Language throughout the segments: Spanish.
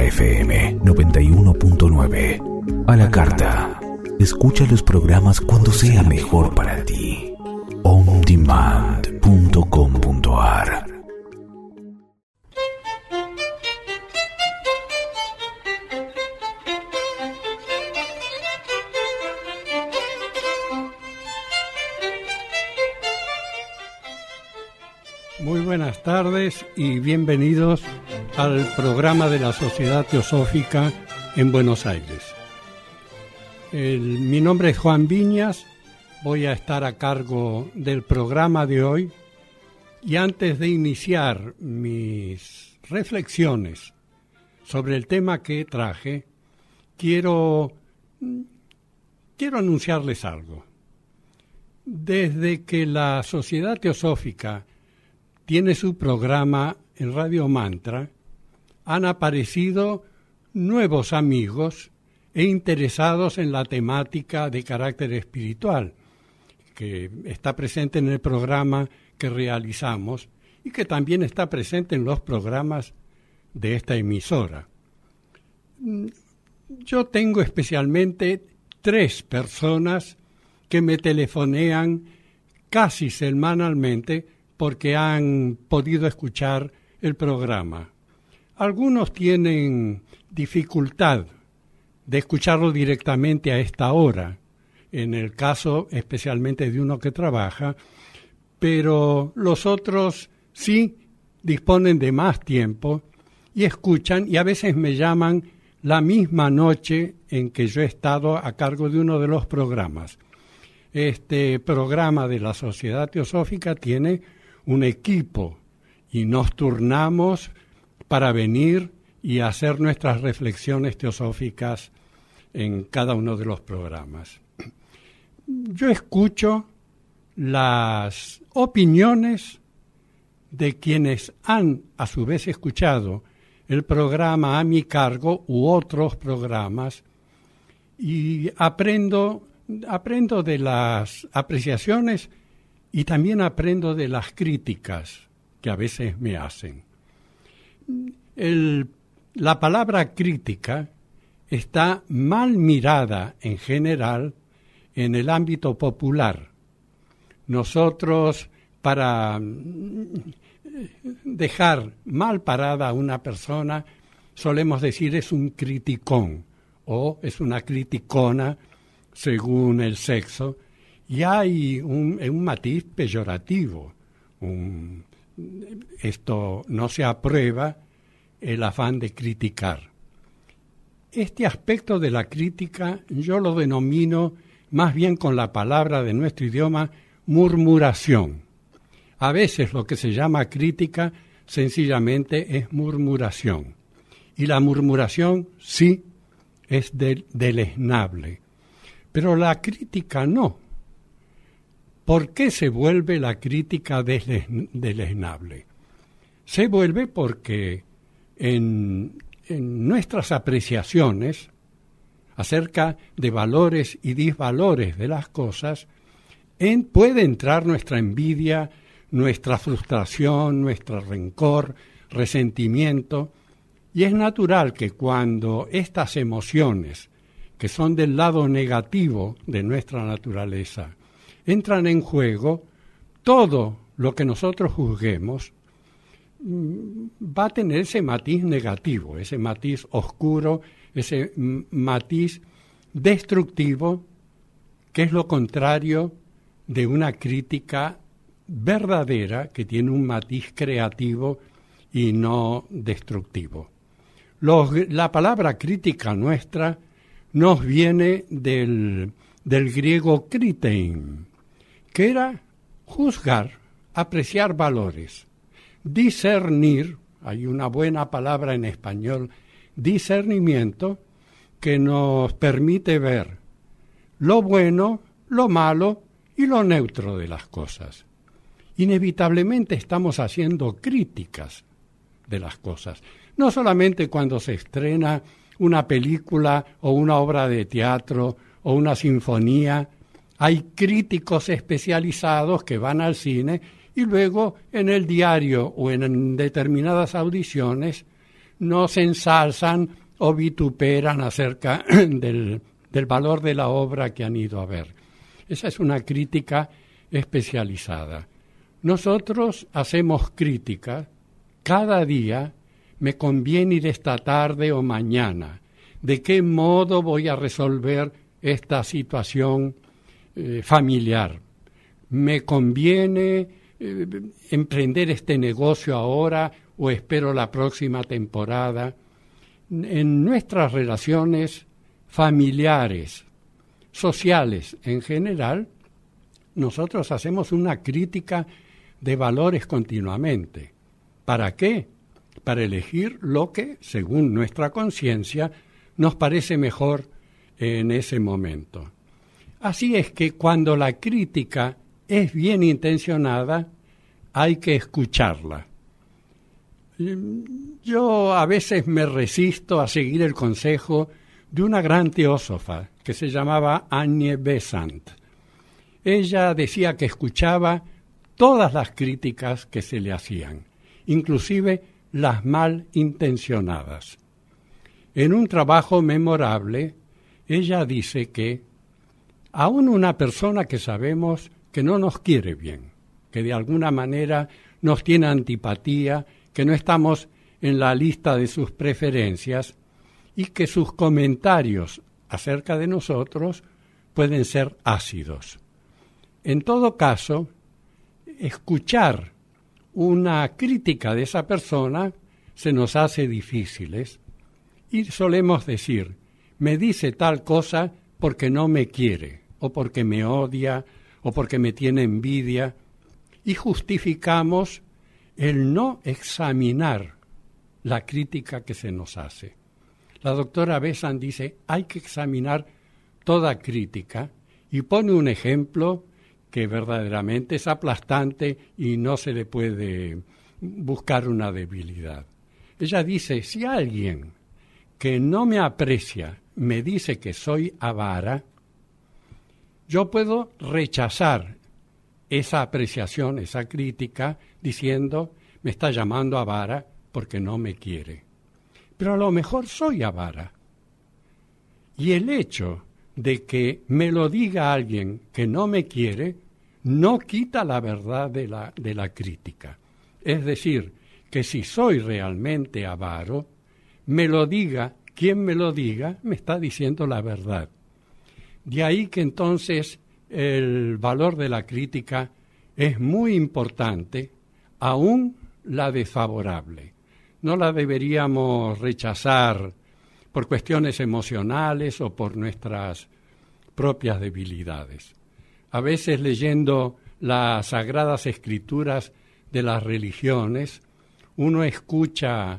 FM 91.9. A la carta. Escucha los programas cuando sea mejor para ti. ondemand.com.ar. Muy buenas tardes y bienvenidos al programa de la Sociedad Teosófica en Buenos Aires. Mi nombre es Juan Viñas, voy a estar a cargo del programa de hoy y antes de iniciar mis reflexiones sobre el tema que traje, quiero anunciarles algo. Desde que la Sociedad Teosófica tiene su programa en Radio Mantra, han aparecido nuevos amigos e interesados en la temática de carácter espiritual, que está presente en el programa que realizamos y que también está presente en los programas de esta emisora. Yo tengo especialmente 3 personas que me telefonean casi semanalmente porque han podido escuchar el programa. Algunos tienen dificultad de escucharlo directamente a esta hora, en el caso especialmente de uno que trabaja, pero los otros sí disponen de más tiempo y escuchan y a veces me llaman la misma noche en que yo he estado a cargo de uno de los programas. Este programa de la Sociedad Teosófica tiene un equipo y nos turnamos para venir y hacer nuestras reflexiones teosóficas en cada uno de los programas. Yo escucho las opiniones de quienes han a su vez escuchado el programa a mi cargo u otros programas y aprendo de las apreciaciones y también aprendo de las críticas que a veces me hacen. La palabra crítica está mal mirada en general en el ámbito popular. Nosotros, para dejar mal parada a una persona, solemos decir es un criticón o es una criticona según el sexo. Y hay un matiz peyorativo. Esto no se aprueba, el afán de criticar. Este aspecto de la crítica yo lo denomino más bien con la palabra de nuestro idioma murmuración. A veces lo que se llama crítica sencillamente es murmuración. Y la murmuración sí es deleznable, pero la crítica no. ¿Por qué se vuelve la crítica deleznable? Se vuelve porque en nuestras apreciaciones acerca de valores y disvalores de las cosas, puede entrar nuestra envidia, nuestra frustración, nuestro rencor, resentimiento, y es natural que cuando estas emociones, que son del lado negativo de nuestra naturaleza, entran en juego, todo lo que nosotros juzguemos va a tener ese matiz negativo, ese matiz oscuro, ese matiz destructivo, que es lo contrario de una crítica verdadera que tiene un matiz creativo y no destructivo. La palabra crítica nuestra nos viene del griego kritein, que era juzgar, apreciar valores, discernir. Hay una buena palabra en español, discernimiento, que nos permite ver lo bueno, lo malo y lo neutro de las cosas. Inevitablemente estamos haciendo críticas de las cosas, no solamente cuando se estrena una película o una obra de teatro o una sinfonía. Hay críticos especializados que van al cine y luego en el diario o en determinadas audiciones nos ensalzan o vituperan acerca del valor de la obra que han ido a ver. Esa es una crítica especializada. Nosotros hacemos crítica cada día. Me conviene ir esta tarde o mañana. ¿De qué modo voy a resolver esta situación familiar? ¿Me conviene emprender este negocio ahora o espero la próxima temporada? En nuestras relaciones familiares, sociales en general, nosotros hacemos una crítica de valores continuamente. ¿Para qué? Para elegir lo que, según nuestra conciencia, nos parece mejor en ese momento. Así es que cuando la crítica es bien intencionada, hay que escucharla. Yo a veces me resisto a seguir el consejo de una gran teósofa que se llamaba Annie Besant. Ella decía que escuchaba todas las críticas que se le hacían, inclusive las mal intencionadas. En un trabajo memorable, ella dice que aún una persona que sabemos que no nos quiere bien, que de alguna manera nos tiene antipatía, que no estamos en la lista de sus preferencias y que sus comentarios acerca de nosotros pueden ser ácidos. En todo caso, escuchar una crítica de esa persona se nos hace difíciles y solemos decir, me dice tal cosa porque no me quiere, o porque me odia, o porque me tiene envidia, y justificamos el no examinar la crítica que se nos hace. La doctora Besant dice, hay que examinar toda crítica, y pone un ejemplo que verdaderamente es aplastante y no se le puede buscar una debilidad. Ella dice, si alguien que no me aprecia me dice que soy avara, yo puedo rechazar esa apreciación, esa crítica, diciendo, me está llamando avara porque no me quiere. Pero a lo mejor soy avara. Y el hecho de que me lo diga alguien que no me quiere, no quita la verdad de la crítica. Es decir, que si soy realmente avaro, me lo diga quien me lo diga, me está diciendo la verdad. De ahí que entonces el valor de la crítica es muy importante, aún la desfavorable. No la deberíamos rechazar por cuestiones emocionales o por nuestras propias debilidades. A veces leyendo las Sagradas Escrituras de las religiones, uno escucha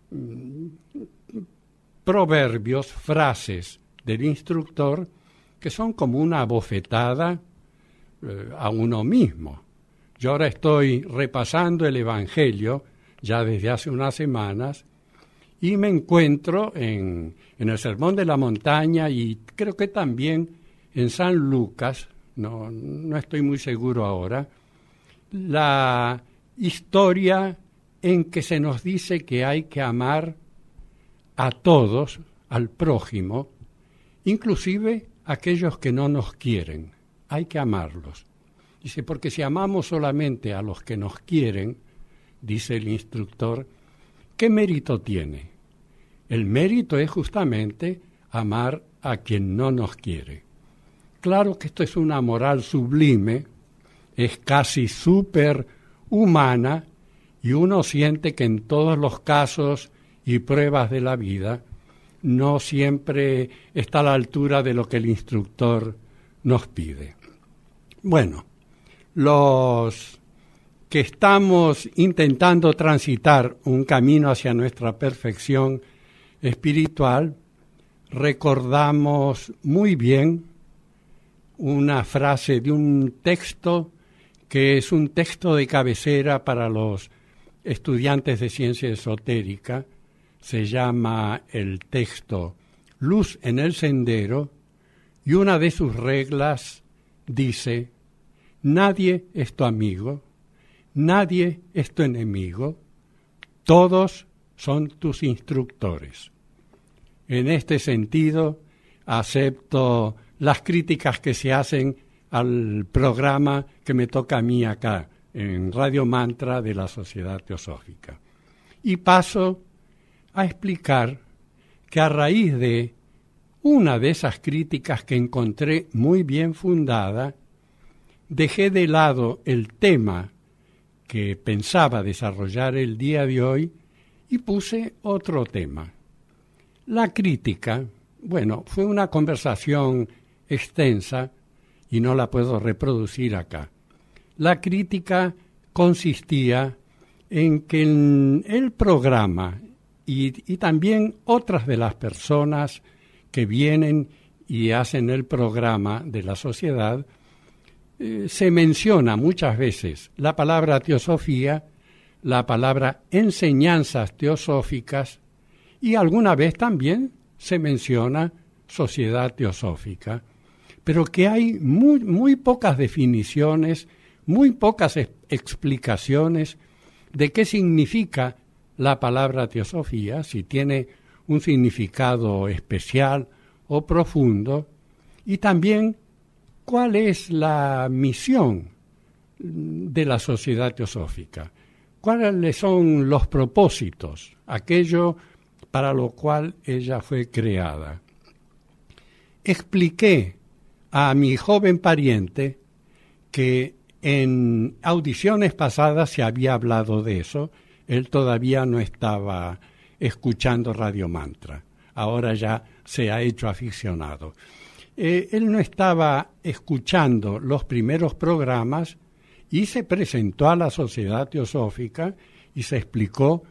proverbios, frases del instructor que son como una bofetada a uno mismo. Yo ahora estoy repasando el Evangelio ya desde hace unas semanas y me encuentro en el Sermón de la Montaña y creo que también en San Lucas, no estoy muy seguro ahora, la historia en que se nos dice que hay que amar a todos, al prójimo, inclusive aquellos que no nos quieren, hay que amarlos. Dice, porque si amamos solamente a los que nos quieren, dice el instructor, ¿qué mérito tiene? El mérito es justamente amar a quien no nos quiere. Claro que esto es una moral sublime, es casi superhumana, y uno siente que en todos los casos y pruebas de la vida no siempre está a la altura de lo que el instructor nos pide. Bueno, los que estamos intentando transitar un camino hacia nuestra perfección espiritual, recordamos muy bien una frase de un texto que es un texto de cabecera para los estudiantes de ciencia esotérica. Se llama el texto Luz en el Sendero, y una de sus reglas dice, nadie es tu amigo, nadie es tu enemigo, todos son tus instructores. En este sentido, acepto las críticas que se hacen al programa que me toca a mí acá, en Radio Mantra de la Sociedad Teosófica. Y paso a explicar que a raíz de una de esas críticas que encontré muy bien fundada, dejé de lado el tema que pensaba desarrollar el día de hoy y puse otro tema. La crítica, bueno, fue una conversación extensa y no la puedo reproducir acá. La crítica consistía en que el programa y también otras de las personas que vienen y hacen el programa de la sociedad, se menciona muchas veces la palabra teosofía, la palabra enseñanzas teosóficas y alguna vez también se menciona sociedad teosófica, pero que hay muy pocas definiciones, muy pocas explicaciones de qué significa la palabra teosofía, si tiene un significado especial o profundo, y también cuál es la misión de la sociedad teosófica, cuáles son los propósitos, aquello para lo cual ella fue creada. Expliqué a mi joven pariente que en audiciones pasadas se había hablado de eso. Él todavía no estaba escuchando Radio Mantra, ahora ya se ha hecho aficionado. Él no estaba escuchando los primeros programas y se presentó a la Sociedad Teosófica y se explicó,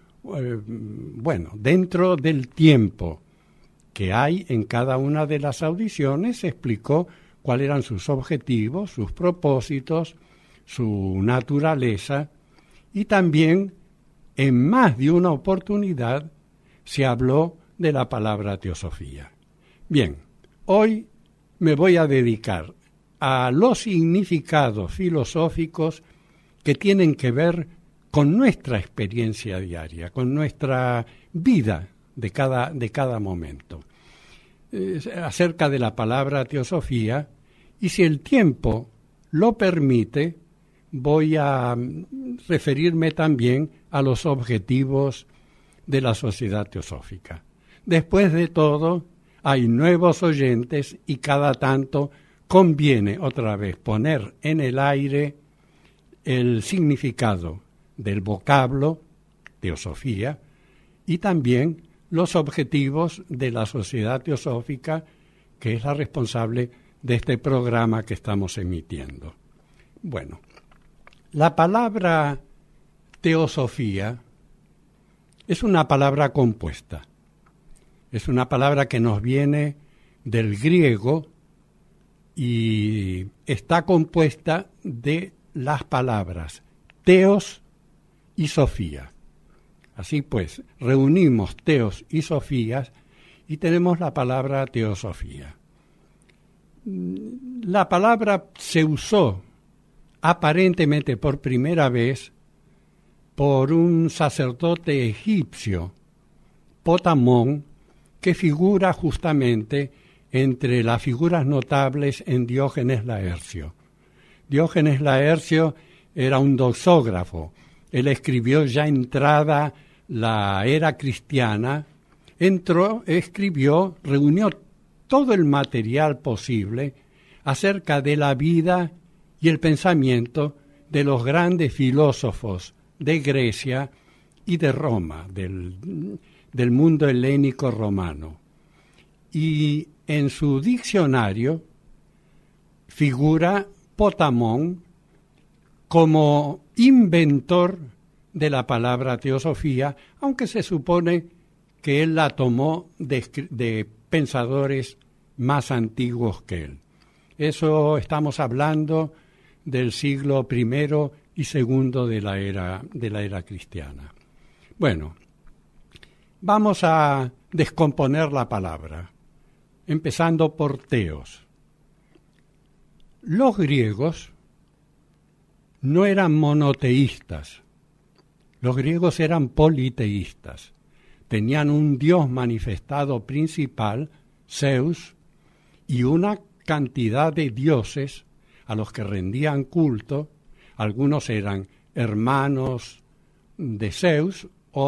dentro del tiempo que hay en cada una de las audiciones, se explicó cuáles eran sus objetivos, sus propósitos, su naturaleza, y también en más de una oportunidad se habló de la palabra teosofía. Bien, hoy me voy a dedicar a los significados filosóficos que tienen que ver con nuestra experiencia diaria, con nuestra vida de cada momento. Acerca de la palabra teosofía, y si el tiempo lo permite, voy a referirme también a los objetivos de la sociedad teosófica. Después de todo, hay nuevos oyentes y cada tanto conviene otra vez poner en el aire el significado del vocablo, teosofía, y también los objetivos de la sociedad teosófica, que es la responsable de este programa que estamos emitiendo. Bueno, la palabra teosofía es una palabra compuesta. Es una palabra que nos viene del griego y está compuesta de las palabras teos y sofía. Así pues, reunimos teos y sofías y tenemos la palabra teosofía. La palabra se usó aparentemente por primera vez por un sacerdote egipcio, Potamón, que figura justamente entre las figuras notables en Diógenes Laercio. Diógenes Laercio era un doxógrafo. Él escribió ya entrada la era cristiana, reunió todo el material posible acerca de la vida y el pensamiento de los grandes filósofos de Grecia y de Roma, del mundo helénico romano. Y en su diccionario figura Potamón como inventor de la palabra teosofía, aunque se supone que él la tomó de pensadores más antiguos que él. Eso estamos hablando del siglo I y II de la era cristiana. Bueno, vamos a descomponer la palabra, empezando por teos. Los griegos no eran monoteístas, los griegos eran politeístas. tenían un dios manifestado principal, Zeus, y una cantidad de dioses a los que rendían culto. Algunos eran hermanos de Zeus,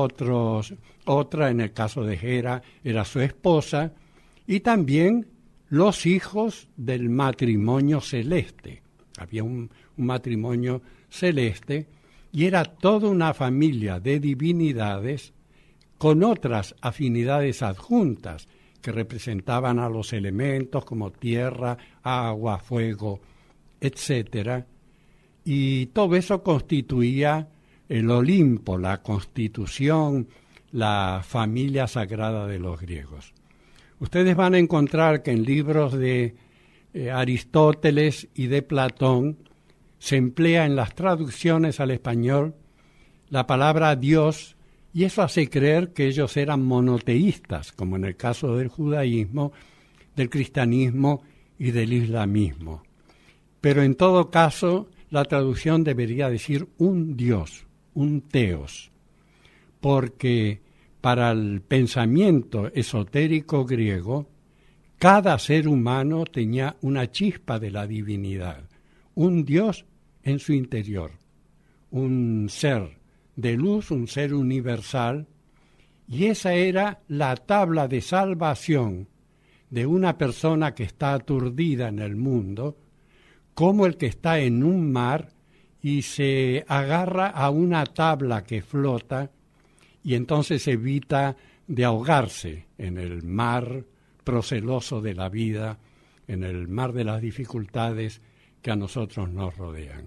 otra, en el caso de Hera, era su esposa, y también los hijos del matrimonio celeste. Había un matrimonio celeste y era toda una familia de divinidades con otras afinidades adjuntas que representaban a los elementos como tierra, agua, fuego, etcétera. Y todo eso constituía el Olimpo, la constitución, la familia sagrada de los griegos. Ustedes van a encontrar que en libros de Aristóteles y de Platón se emplea en las traducciones al español la palabra Dios, y eso hace creer que ellos eran monoteístas, como en el caso del judaísmo, del cristianismo y del islamismo. Pero en todo caso, la traducción debería decir un Dios, un teos, porque para el pensamiento esotérico griego, cada ser humano tenía una chispa de la divinidad, un Dios en su interior, un ser de luz, un ser universal, y esa era la tabla de salvación de una persona que está aturdida en el mundo, como el que está en un mar y se agarra a una tabla que flota y entonces evita de ahogarse en el mar proceloso de la vida, en el mar de las dificultades que a nosotros nos rodean.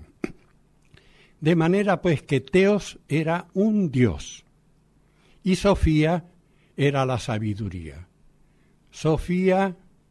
De manera pues que Teos era un dios y Sofía era la sabiduría. Sofía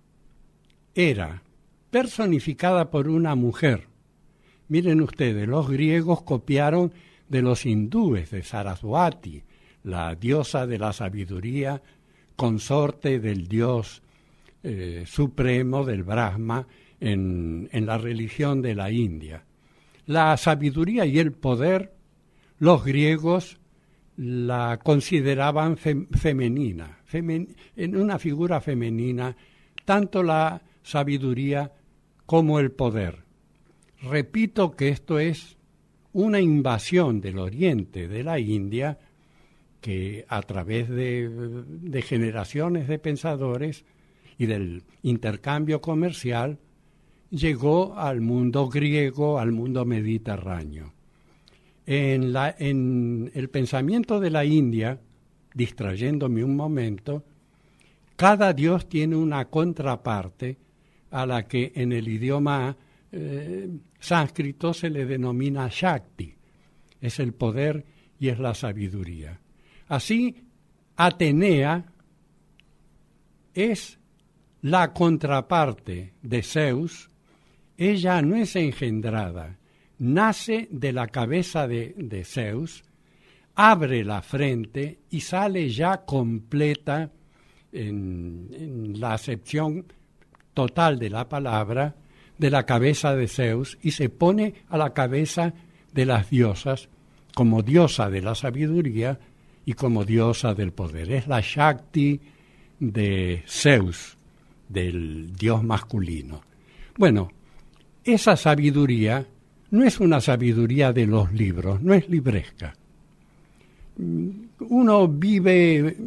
era personificada por una mujer. Miren ustedes, los griegos copiaron de los hindúes, de Saraswati, la diosa de la sabiduría, consorte del dios supremo, del Brahma, en la religión de la India. La sabiduría y el poder, los griegos la consideraban femenina, en una figura femenina, tanto la sabiduría como el poder. Repito que esto es una invasión del oriente, de la India, que a través de generaciones de pensadores y del intercambio comercial llegó al mundo griego, al mundo mediterráneo. En el pensamiento de la India, distrayéndome un momento, cada dios tiene una contraparte a la que en el idioma sánscrito se le denomina Shakti. Es el poder y es la sabiduría. Así, Atenea es la contraparte de Zeus. Ella no es engendrada, nace de la cabeza de Zeus, abre la frente y sale ya completa en la acepción total de la palabra, de la cabeza de Zeus, y se pone a la cabeza de las diosas como diosa de la sabiduría y como diosa del poder. Es la Shakti de Zeus, del dios masculino. Bueno, esa sabiduría no es una sabiduría de los libros, no es libresca. Uno vive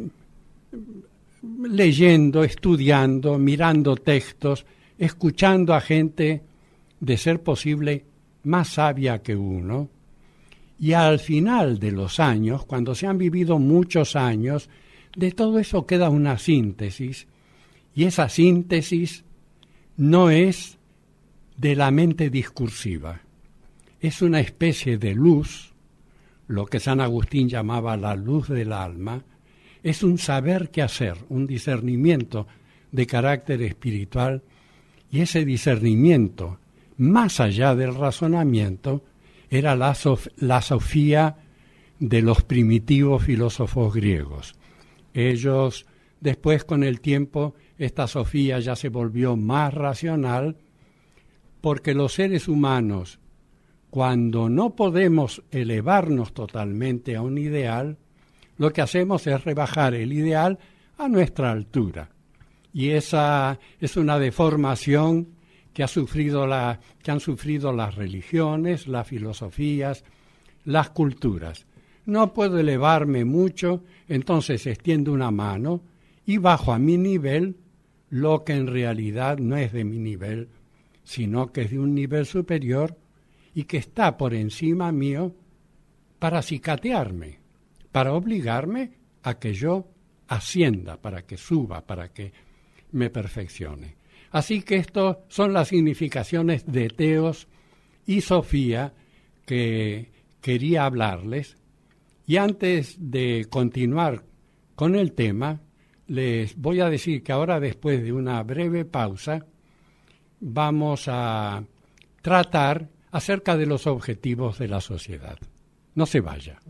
leyendo, estudiando, mirando textos, escuchando a gente, de ser posible, más sabia que uno, y al final de los años, cuando se han vivido muchos años, de todo eso queda una síntesis, y esa síntesis no es de la mente discursiva, es una especie de luz, lo que San Agustín llamaba la luz del alma, es un saber qué hacer, un discernimiento de carácter espiritual, y ese discernimiento, más allá del razonamiento, era la sofía de los primitivos filósofos griegos. Ellos, después con el tiempo, esta sofía ya se volvió más racional, porque los seres humanos, cuando no podemos elevarnos totalmente a un ideal, lo que hacemos es rebajar el ideal a nuestra altura. Y esa es una deformación que han sufrido las religiones, las filosofías, las culturas. No puedo elevarme mucho, entonces extiendo una mano y bajo a mi nivel lo que en realidad no es de mi nivel, sino que es de un nivel superior y que está por encima mío para cicatearme, para obligarme a que yo ascienda, para que suba, para que me perfeccione. Así que estas son las significaciones de Teos y Sofía que quería hablarles. Y antes de continuar con el tema, les voy a decir que ahora, después de una breve pausa, vamos a tratar acerca de los objetivos de la sociedad. No se vaya.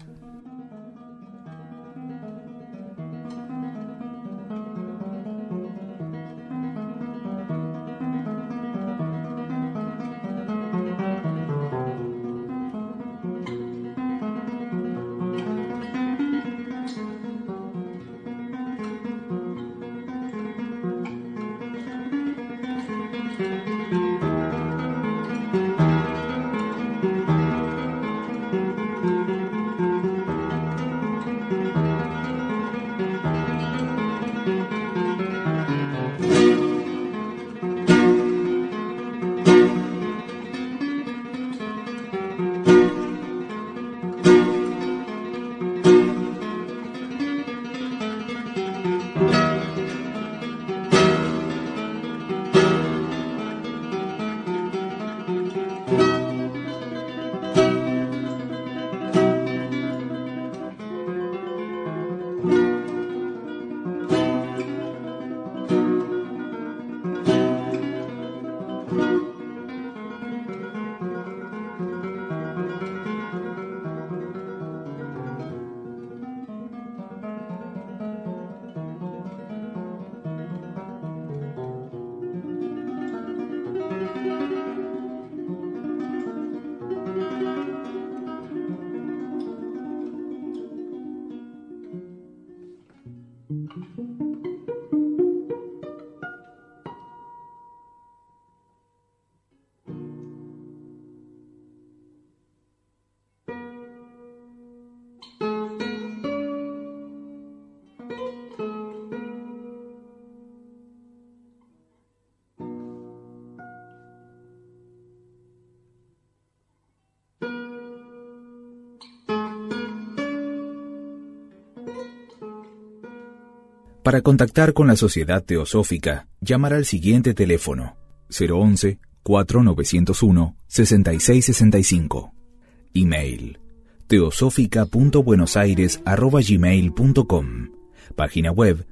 Para contactar con la Sociedad Teosófica, llamar al siguiente teléfono: 011-4901-6665. Email: teosófica.buenosaires@gmail.com. Página web: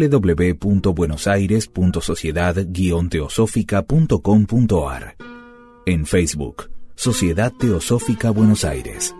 www.buenosaires.sociedad-teosófica.com.ar. En Facebook: Sociedad Teosófica Buenos Aires.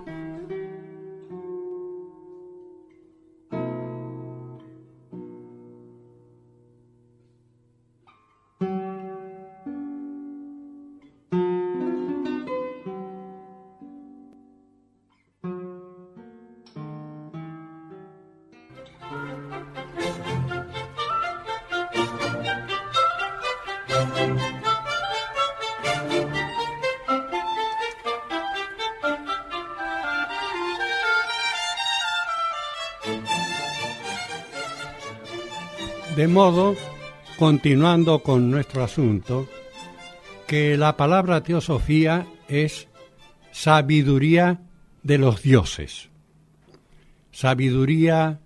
De modo, continuando con nuestro asunto, que la palabra teosofía es sabiduría de los dioses. Sabiduría,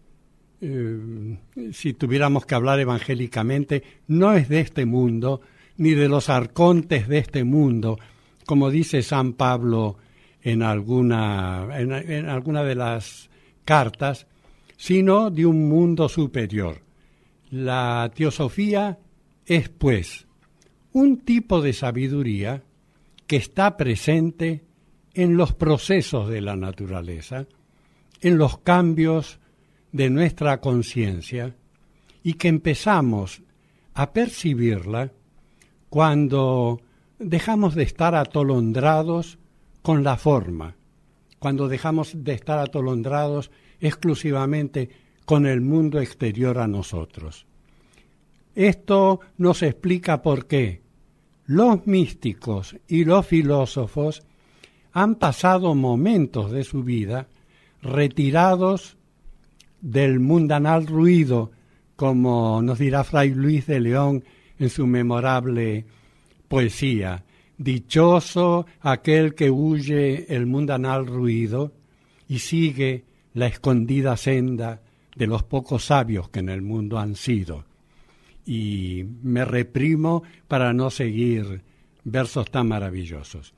si tuviéramos que hablar evangélicamente, no es de este mundo, ni de los arcontes de este mundo, como dice San Pablo en alguna de las cartas, sino de un mundo superior. La teosofía es, pues, un tipo de sabiduría que está presente en los procesos de la naturaleza, en los cambios de nuestra conciencia, y que empezamos a percibirla cuando dejamos de estar atolondrados con la forma, cuando dejamos de estar atolondrados exclusivamente con el mundo exterior a nosotros. Esto nos explica por qué los místicos y los filósofos han pasado momentos de su vida retirados del mundanal ruido, como nos dirá Fray Luis de León en su memorable poesía: dichoso aquel que huye el mundanal ruido y sigue la escondida senda de los pocos sabios que en el mundo han sido. Y me reprimo para no seguir versos tan maravillosos.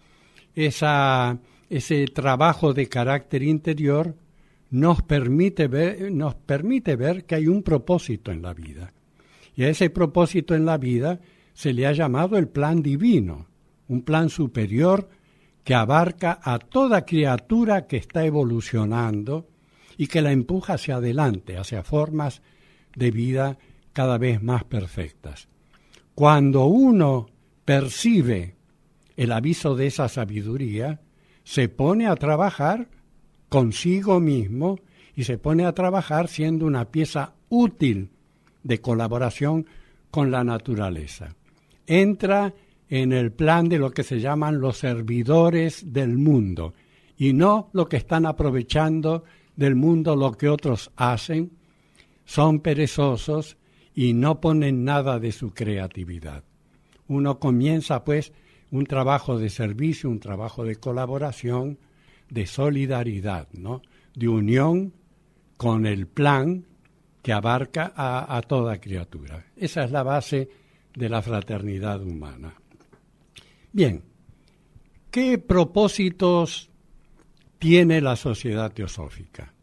Ese trabajo de carácter interior nos permite ver que hay un propósito en la vida. Y a ese propósito en la vida se le ha llamado el plan divino, un plan superior que abarca a toda criatura que está evolucionando y que la empuja hacia adelante, hacia formas de vida cada vez más perfectas. Cuando uno percibe el aviso de esa sabiduría, se pone a trabajar consigo mismo y se pone a trabajar siendo una pieza útil de colaboración con la naturaleza. Entra en el plan de lo que se llaman los servidores del mundo y no lo que están aprovechando del mundo lo que otros hacen, son perezosos y no ponen nada de su creatividad. Uno comienza pues un trabajo de servicio, un trabajo de colaboración, de solidaridad, ¿no? De unión con el plan que abarca a toda criatura. Esa es la base de la fraternidad humana. Bien, ¿qué propósitos tiene la sociedad teosófica?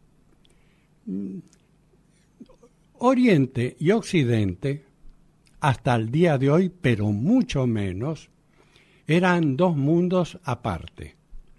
Oriente y Occidente, hasta el día de hoy, pero mucho menos, eran dos mundos aparte.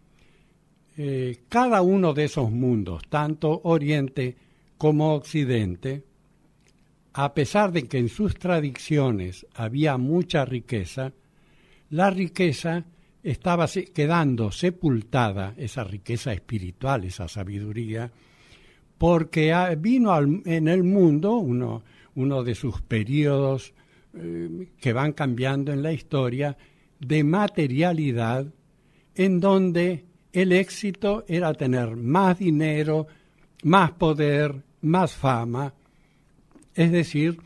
Cada uno de esos mundos, tanto Oriente como Occidente, a pesar de que en sus tradiciones había mucha riqueza, la riqueza estaba quedando sepultada, esa riqueza espiritual, esa sabiduría, porque vino en el mundo uno de sus periodos que van cambiando en la historia, de materialidad, en donde el éxito era tener más dinero, más poder, más fama, es decir,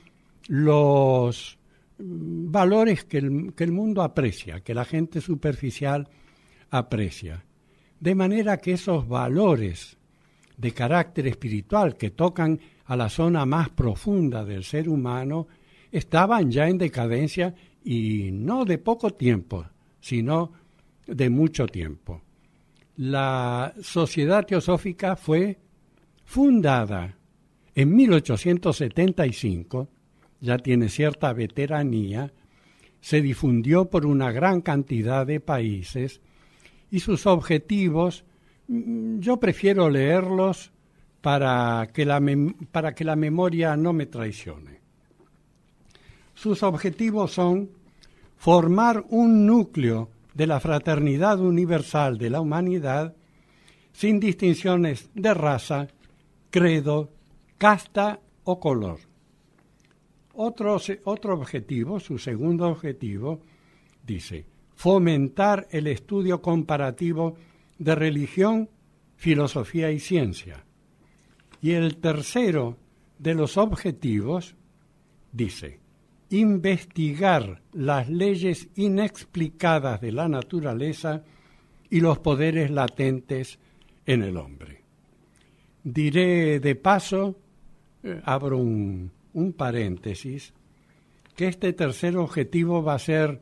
los valores que el mundo aprecia, que la gente superficial aprecia. De manera que esos valores de carácter espiritual que tocan a la zona más profunda del ser humano estaban ya en decadencia, y no de poco tiempo, sino de mucho tiempo. La Sociedad Teosófica fue fundada en 1875, ya tiene cierta veteranía, se difundió por una gran cantidad de países y sus objetivos, yo prefiero leerlos para que la memoria no me traicione. Sus objetivos son formar un núcleo de la fraternidad universal de la humanidad sin distinciones de raza, credo, casta o color. Otro objetivo, su segundo objetivo, dice: fomentar el estudio comparativo de religión, filosofía y ciencia. Y el tercero de los objetivos dice: investigar las leyes inexplicadas de la naturaleza y los poderes latentes en el hombre. Diré de paso, abro un paréntesis, que este tercer objetivo va a ser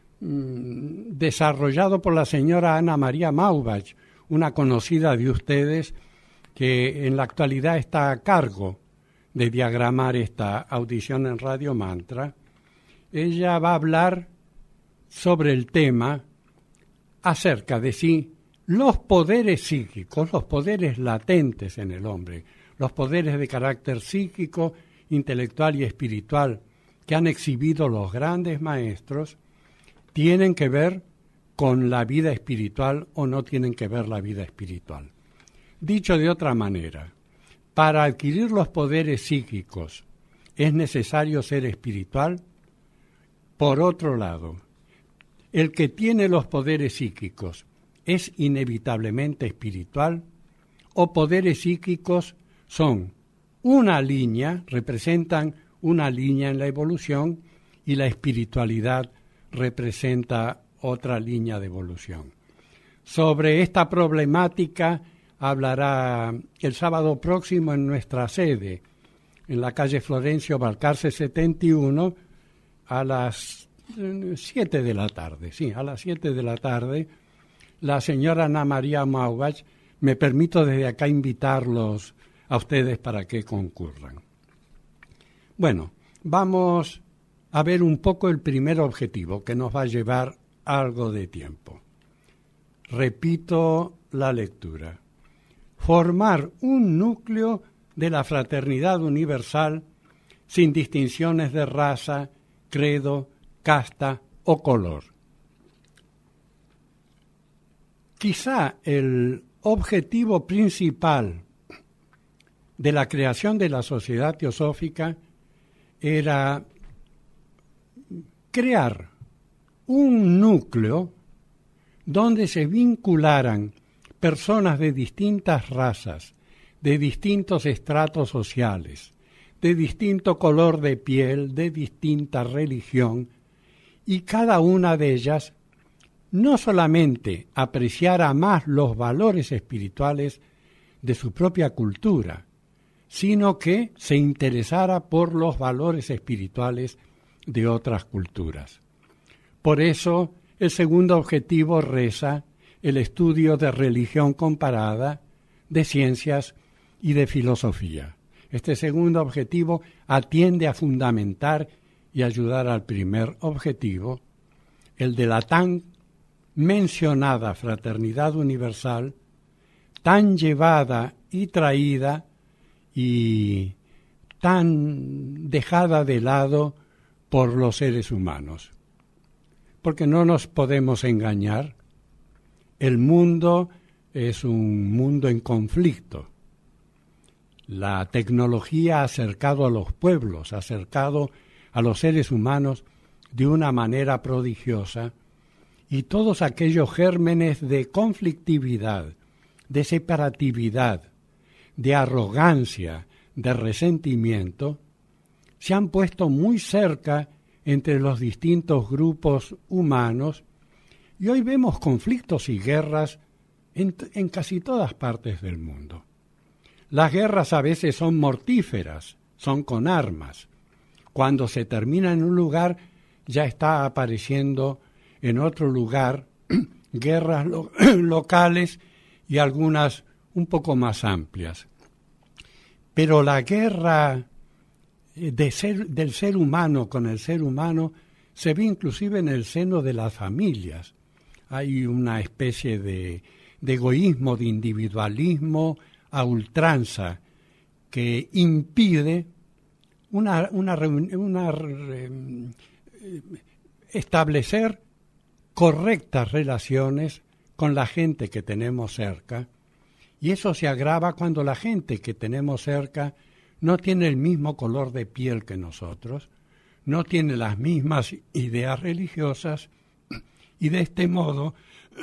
desarrollado por la señora Ana María Maubach, una conocida de ustedes que en la actualidad está a cargo de diagramar esta audición en Radio Mantra. Ella va a hablar sobre el tema acerca de si los poderes psíquicos, los poderes latentes en el hombre, los poderes de carácter psíquico, intelectual y espiritual que han exhibido los grandes maestros, tienen que ver con la vida espiritual o no tienen que ver la vida espiritual. Dicho de otra manera, para adquirir los poderes psíquicos, ¿es necesario ser espiritual? Por otro lado, ¿el que tiene los poderes psíquicos es inevitablemente espiritual? ¿O poderes psíquicos son una línea, representan una línea en la evolución y la espiritualidad representa otra línea de evolución? Sobre esta problemática hablará el sábado próximo en nuestra sede, en la calle Florencio Balcarce 71, a las 7 de la tarde. Sí, a las 7 de la tarde, la señora Ana María Maubach. Me permito desde acá invitarlos a ustedes para que concurran. Bueno, vamos a ver un poco el primer objetivo, que nos va a llevar algo de tiempo. Repito la lectura. Formar un núcleo de la fraternidad universal sin distinciones de raza, credo, casta o color. Quizá el objetivo principal de la creación de la Sociedad Teosófica era crear un núcleo donde se vincularan personas de distintas razas, de distintos estratos sociales, de distinto color de piel, de distinta religión, y cada una de ellas no solamente apreciara más los valores espirituales de su propia cultura, sino que se interesara por los valores espirituales de otras culturas. Por eso, el segundo objetivo reza el estudio de religión comparada, de ciencias y de filosofía. Este segundo objetivo atiende a fundamentar y ayudar al primer objetivo, el de la tan mencionada fraternidad universal, tan llevada y traída y tan dejada de lado por los seres humanos. Porque no nos podemos engañar, el mundo es un mundo en conflicto. La tecnología ha acercado a los pueblos, ha acercado a los seres humanos de una manera prodigiosa, y todos aquellos gérmenes de conflictividad, de separatividad, de arrogancia, de resentimiento, se han puesto muy cerca entre los distintos grupos humanos, y hoy vemos conflictos y guerras en casi todas partes del mundo. Las guerras a veces son mortíferas, son con armas. Cuando se termina en un lugar, ya está apareciendo en otro lugar guerras locales y algunas un poco más amplias. Pero la guerra del ser humano con el ser humano se ve inclusive en el seno de las familias. Hay una especie de egoísmo, de individualismo a ultranza que impide establecer correctas relaciones con la gente que tenemos cerca, y eso se agrava cuando la gente que tenemos cerca no tiene el mismo color de piel que nosotros, no tiene las mismas ideas religiosas, y de este modo,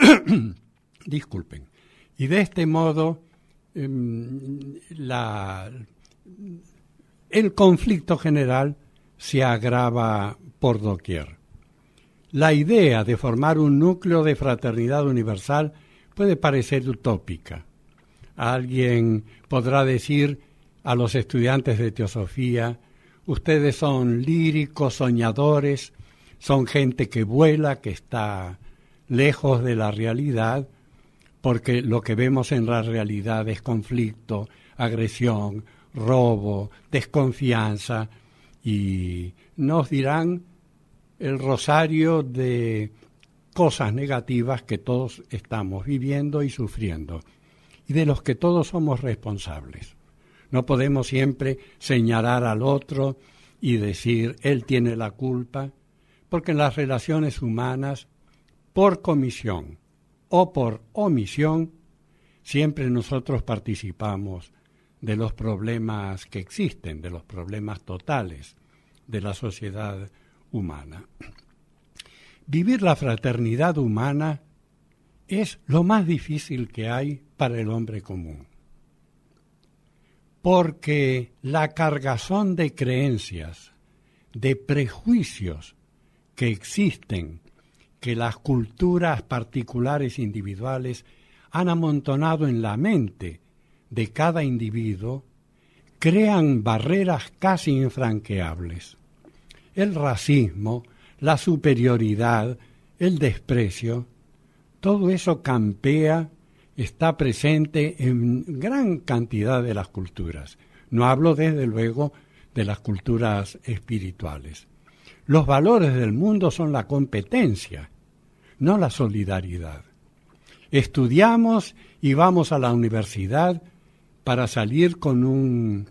el conflicto general se agrava por doquier. La idea de formar un núcleo de fraternidad universal puede parecer utópica. Alguien podrá decir a los estudiantes de teosofía: ustedes son líricos, soñadores, son gente que vuela, que está lejos de la realidad, porque lo que vemos en la realidad es conflicto, agresión, robo, desconfianza, y nos dirán el rosario de cosas negativas que todos estamos viviendo y sufriendo, y de los que todos somos responsables. No podemos siempre señalar al otro y decir, él tiene la culpa, porque en las relaciones humanas, por comisión o por omisión, siempre nosotros participamos de los problemas que existen, de los problemas totales de la sociedad humana. Vivir la fraternidad humana es lo más difícil que hay para el hombre común, porque la cargazón de creencias, de prejuicios que existen, que las culturas particulares individuales han amontonado en la mente de cada individuo, crean barreras casi infranqueables. El racismo, la superioridad, el desprecio, todo eso campea, está presente en gran cantidad de las culturas. No hablo desde luego de las culturas espirituales. Los valores del mundo son la competencia, no la solidaridad. Estudiamos y vamos a la universidad para salir con un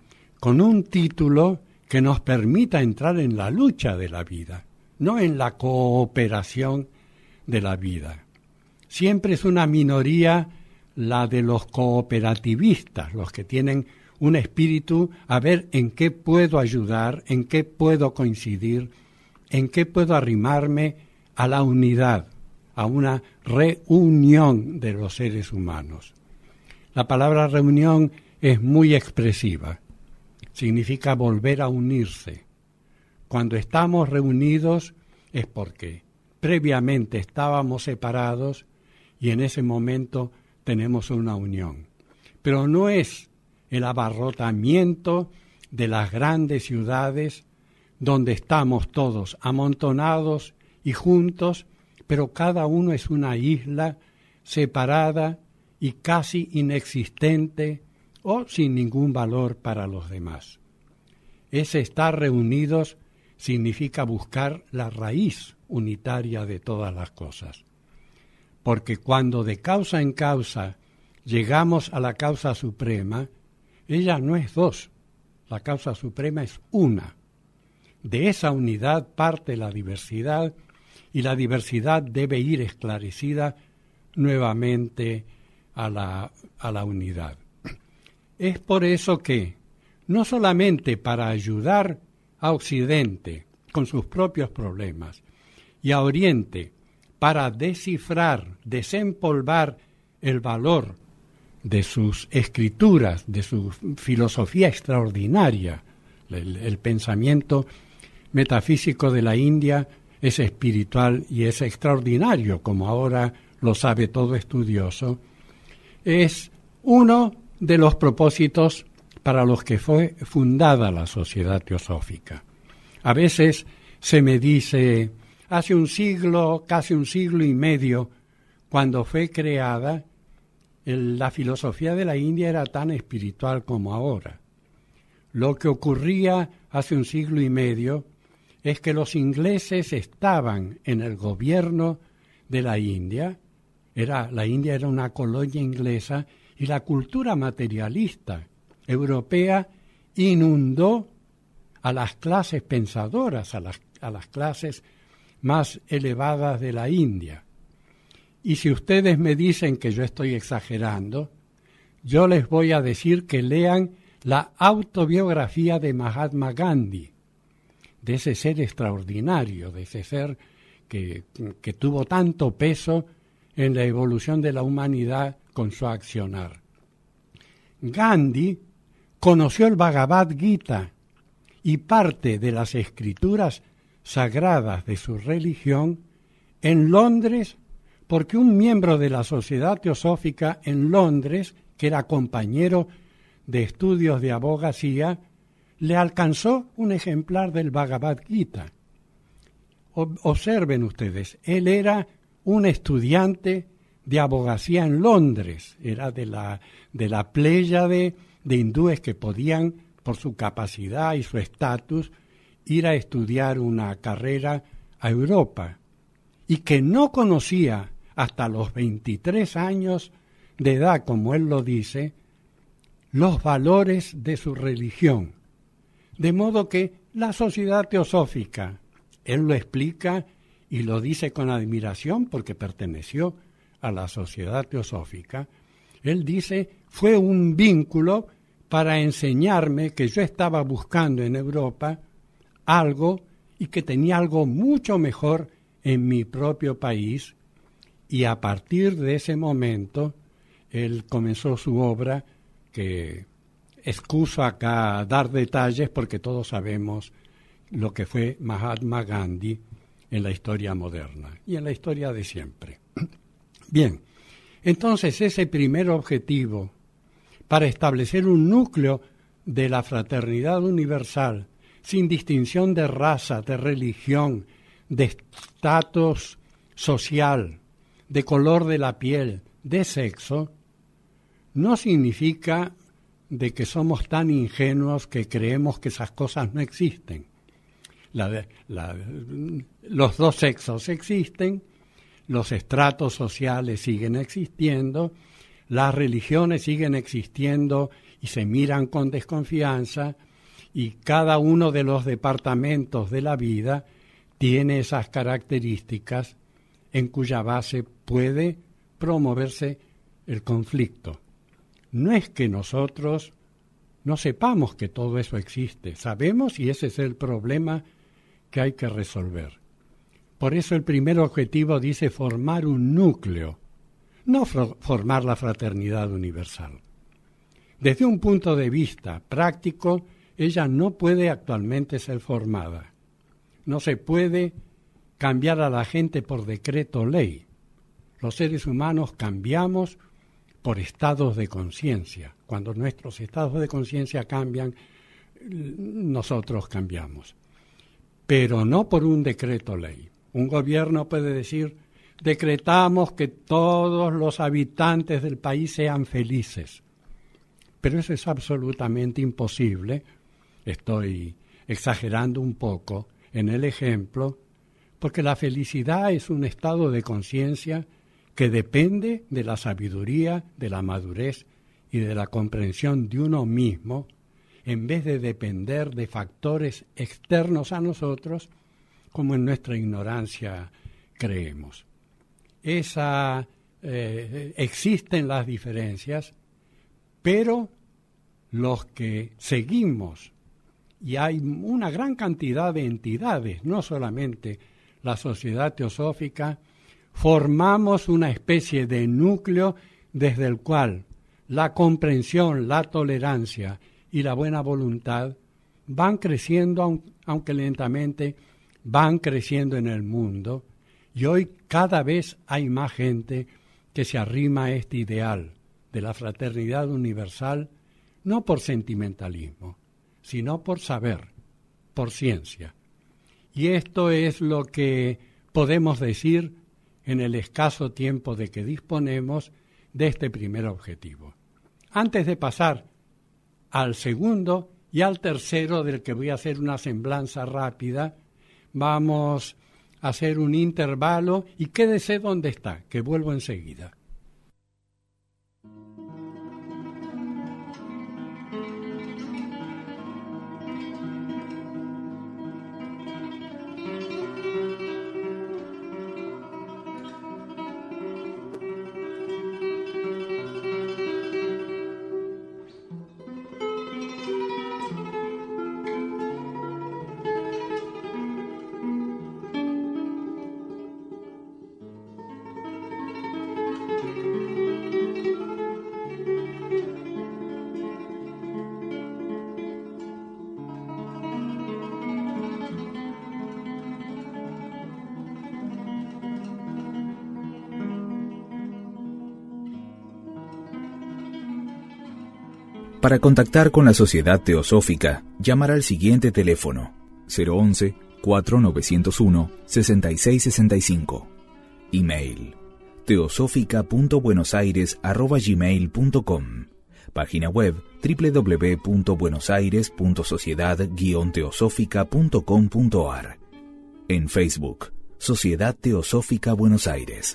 título que nos permita entrar en la lucha de la vida, no en la cooperación de la vida. Siempre es una minoría la de los cooperativistas, los que tienen un espíritu a ver en qué puedo ayudar, en qué puedo coincidir, en qué puedo arrimarme a la unidad, a una reunión de los seres humanos. La palabra reunión es muy expresiva. Significa volver a unirse. Cuando estamos reunidos es porque previamente estábamos separados y en ese momento tenemos una unión. Pero no es el abarrotamiento de las grandes ciudades donde estamos todos amontonados y juntos, pero cada uno es una isla separada y casi inexistente o sin ningún valor para los demás. Ese estar reunidos significa buscar la raíz unitaria de todas las cosas. Porque cuando de causa en causa llegamos a la causa suprema, ella no es dos, la causa suprema es una. De esa unidad parte la diversidad y la diversidad debe ir esclarecida nuevamente a la unidad. Es por eso que, no solamente para ayudar a Occidente con sus propios problemas y a Oriente para descifrar, desempolvar el valor de sus escrituras, de su filosofía extraordinaria, el pensamiento metafísico de la India es espiritual y es extraordinario, como ahora lo sabe todo estudioso, es uno de los propósitos para los que fue fundada la Sociedad Teosófica. A veces se me dice, hace un siglo, casi un siglo y medio, cuando fue creada, la filosofía de la India era tan espiritual como ahora. Lo que ocurría hace un siglo y medio es que los ingleses estaban en el gobierno de la India. La India era una colonia inglesa y la cultura materialista europea inundó a las clases pensadoras, a las clases más elevadas de la India. Y si ustedes me dicen que yo estoy exagerando, yo les voy a decir que lean la autobiografía de Mahatma Gandhi, de ese ser extraordinario, de ese ser que tuvo tanto peso en la evolución de la humanidad con su accionar. Gandhi conoció el Bhagavad Gita y parte de las escrituras sagradas de su religión en Londres, porque un miembro de la Sociedad Teosófica en Londres, que era compañero de estudios de abogacía, le alcanzó un ejemplar del Bhagavad Gita. Observen ustedes, él era un estudiante de abogacía en Londres, era de la pléyade de hindúes que podían, por su capacidad y su estatus, ir a estudiar una carrera a Europa, y que no conocía hasta los 23 años de edad, como él lo dice, los valores de su religión. De modo que la Sociedad Teosófica, él lo explica y lo dice con admiración porque perteneció a la Sociedad Teosófica, él dice, fue un vínculo para enseñarme que yo estaba buscando en Europa algo y que tenía algo mucho mejor en mi propio país, y a partir de ese momento él comenzó su obra, que excuso acá dar detalles porque todos sabemos lo que fue Mahatma Gandhi en la historia moderna y en la historia de siempre. Bien, entonces ese primer objetivo para establecer un núcleo de la fraternidad universal sin distinción de raza, de religión, de estatus social, de color de la piel, de sexo, no significa de que somos tan ingenuos que creemos que esas cosas no existen. Los dos sexos existen, los estratos sociales siguen existiendo, las religiones siguen existiendo y se miran con desconfianza, y cada uno de los departamentos de la vida tiene esas características en cuya base puede promoverse el conflicto. No es que nosotros no sepamos que todo eso existe, sabemos, y ese es el problema que hay que resolver. Por eso el primer objetivo dice formar un núcleo, no formar la fraternidad universal. Desde un punto de vista práctico, ella no puede actualmente ser formada. No se puede cambiar a la gente por decreto ley. Los seres humanos cambiamos por estados de conciencia. Cuando nuestros estados de conciencia cambian, nosotros cambiamos. Pero no por un decreto ley. Un gobierno puede decir, decretamos que todos los habitantes del país sean felices. Pero eso es absolutamente imposible. Estoy exagerando un poco en el ejemplo, porque la felicidad es un estado de conciencia que depende de la sabiduría, de la madurez y de la comprensión de uno mismo, en vez de depender de factores externos a nosotros, como en nuestra ignorancia creemos. Existen las diferencias, pero los que seguimos, y hay una gran cantidad de entidades, no solamente la Sociedad Teosófica, formamos una especie de núcleo desde el cual la comprensión, la tolerancia y la buena voluntad van creciendo, aunque lentamente, van creciendo en el mundo, y hoy cada vez hay más gente que se arrima a este ideal de la fraternidad universal, no por sentimentalismo, sino por saber, por ciencia. Y esto es lo que podemos decir en el escaso tiempo de que disponemos de este primer objetivo. Antes de pasar al segundo y al tercero, del que voy a hacer una semblanza rápida, vamos a hacer un intervalo y quédese donde está, que vuelvo enseguida. Para contactar con la Sociedad Teosófica, llamar al siguiente teléfono: 011-4901-6665. Email: teosófica.buenosaires@gmail.com. Página web: www.buenosaires.sociedad-teosófica.com.ar. En Facebook: Sociedad Teosófica Buenos Aires.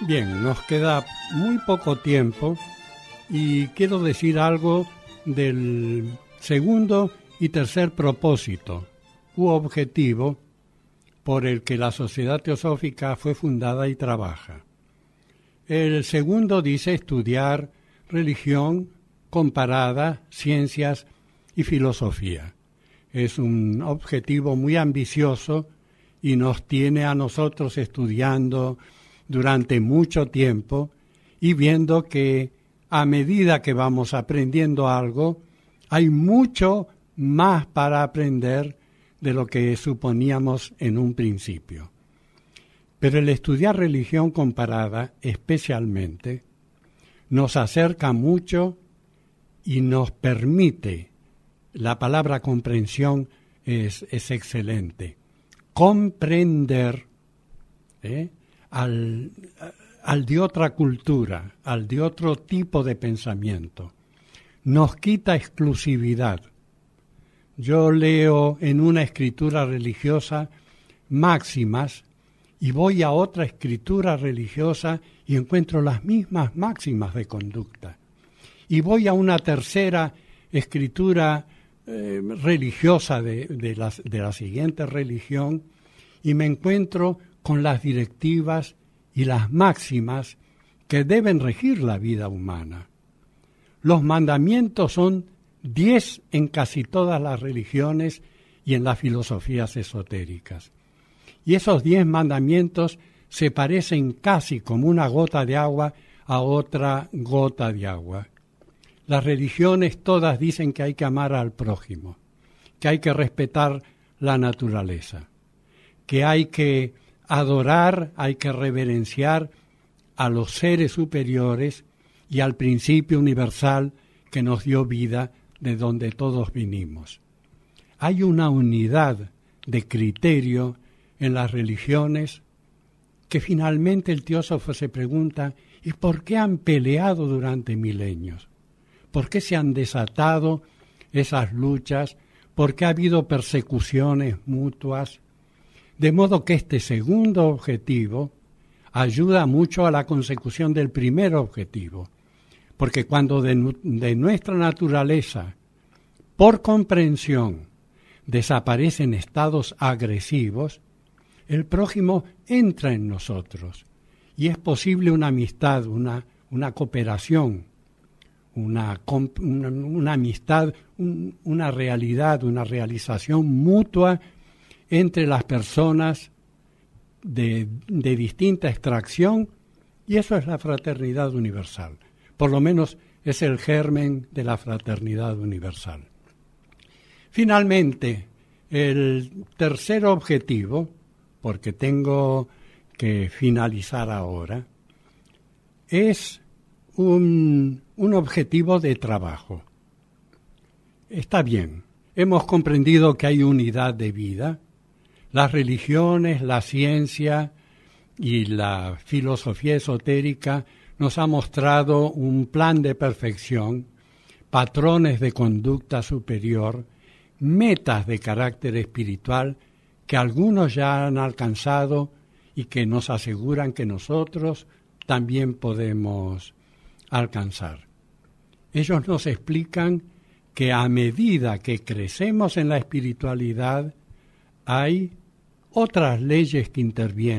Bien, nos queda muy poco tiempo y quiero decir algo del segundo y tercer propósito u objetivo por el que la Sociedad Teosófica fue fundada y trabaja. El segundo dice estudiar religión comparada, ciencias y filosofía. Es un objetivo muy ambicioso y nos tiene a nosotros estudiando durante mucho tiempo y viendo que a medida que vamos aprendiendo algo, hay mucho más para aprender de lo que suponíamos en un principio. Pero el estudiar religión comparada, especialmente, nos acerca mucho y nos permite, la palabra comprensión es excelente, comprender al de otra cultura, al de otro tipo de pensamiento. Nos quita exclusividad. Yo leo en una escritura religiosa máximas y voy a otra escritura religiosa y encuentro las mismas máximas de conducta. Y voy a una tercera escritura religiosa de la siguiente religión y me encuentro con las directivas y las máximas que deben regir la vida humana. Los mandamientos son 10 en casi todas las religiones y en las filosofías esotéricas. Y esos 10 mandamientos se parecen casi como una gota de agua a otra gota de agua. Las religiones todas dicen que hay que amar al prójimo, que hay que respetar la naturaleza, que hay que adorar, hay que reverenciar a los seres superiores y al principio universal que nos dio vida, de donde todos vinimos. Hay una unidad de criterio en las religiones que finalmente el teósofo se pregunta: ¿y por qué han peleado durante milenios? ¿Por qué se han desatado esas luchas? ¿Por qué ha habido persecuciones mutuas? De modo que este segundo objetivo ayuda mucho a la consecución del primer objetivo, porque cuando de nuestra naturaleza, por comprensión, desaparecen estados agresivos, el prójimo entra en nosotros y es posible una amistad, una cooperación, una amistad, una realidad, una realización mutua entre las personas de distinta extracción, y eso es la fraternidad universal. Por lo menos es el germen de la fraternidad universal. Finalmente, el tercer objetivo, porque tengo que finalizar ahora, es un objetivo de trabajo. Está bien, hemos comprendido que hay unidad de vida. Las religiones, la ciencia y la filosofía esotérica nos ha mostrado un plan de perfección, patrones de conducta superior, metas de carácter espiritual que algunos ya han alcanzado y que nos aseguran que nosotros también podemos alcanzar. Ellos nos explican que a medida que crecemos en la espiritualidad hay otras leyes que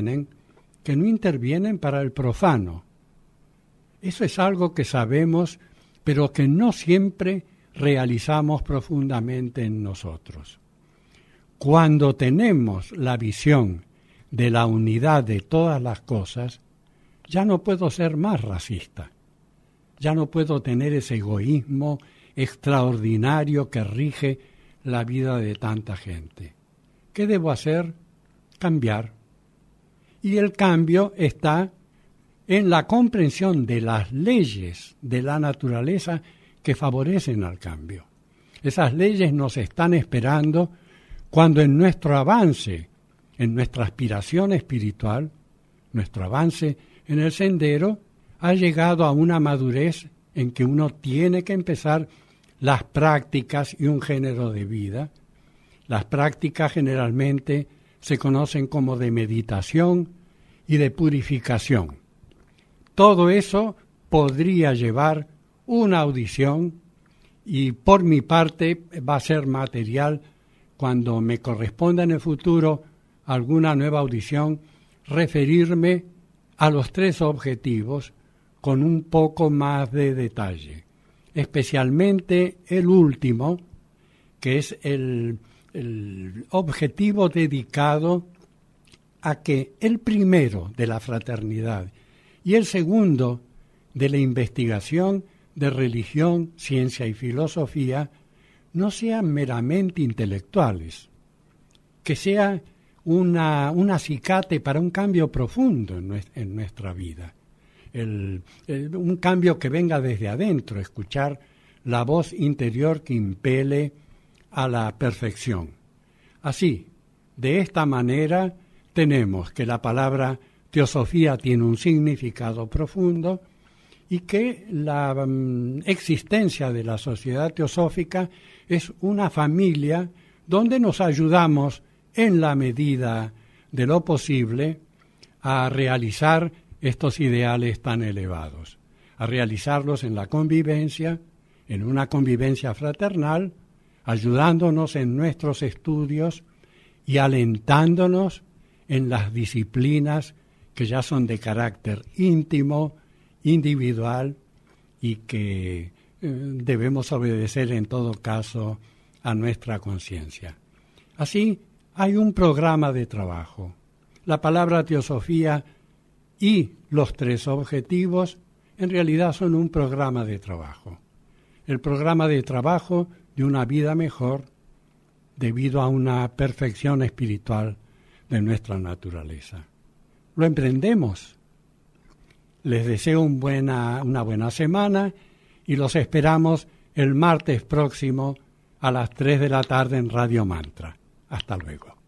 no intervienen para el profano. Eso es algo que sabemos, pero que no siempre realizamos profundamente en nosotros. Cuando tenemos la visión de la unidad de todas las cosas, ya no puedo ser más racista. Ya no puedo tener ese egoísmo extraordinario que rige la vida de tanta gente. ¿Qué debo hacer? Cambiar. Y el cambio está en la comprensión de las leyes de la naturaleza que favorecen al cambio. Esas leyes nos están esperando cuando en nuestro avance, en nuestra aspiración espiritual, nuestro avance en el sendero, ha llegado a una madurez en que uno tiene que empezar las prácticas y un género de vida. Las prácticas generalmente se conocen como de meditación y de purificación. todo eso podría llevar una audición y por mi parte va a ser material cuando me corresponda en el futuro alguna nueva audición referirme a los 3 objetivos con un poco más de detalle, especialmente el último, que es el objetivo dedicado a que el primero de la fraternidad y el segundo de la investigación de religión, ciencia y filosofía no sean meramente intelectuales, que sea un acicate para un cambio profundo en nuestra vida, un cambio que venga desde adentro, escuchar la voz interior que impele a la perfección. Así, de esta manera, tenemos que la palabra teosofía tiene un significado profundo y que la existencia de la sociedad teosófica es una familia donde nos ayudamos en la medida de lo posible a realizar estos ideales tan elevados, a realizarlos en la convivencia, en una convivencia fraternal, ayudándonos en nuestros estudios y alentándonos en las disciplinas que ya son de carácter íntimo, individual y que debemos obedecer en todo caso a nuestra conciencia. Así, hay un programa de trabajo. La palabra teosofía y los 3 objetivos en realidad son un programa de trabajo. El programa de trabajo de una vida mejor debido a una perfección espiritual de nuestra naturaleza. ¿Lo emprendemos? Les deseo una buena semana y los esperamos el martes próximo a las 3 de la tarde en Radio Mantra. Hasta luego.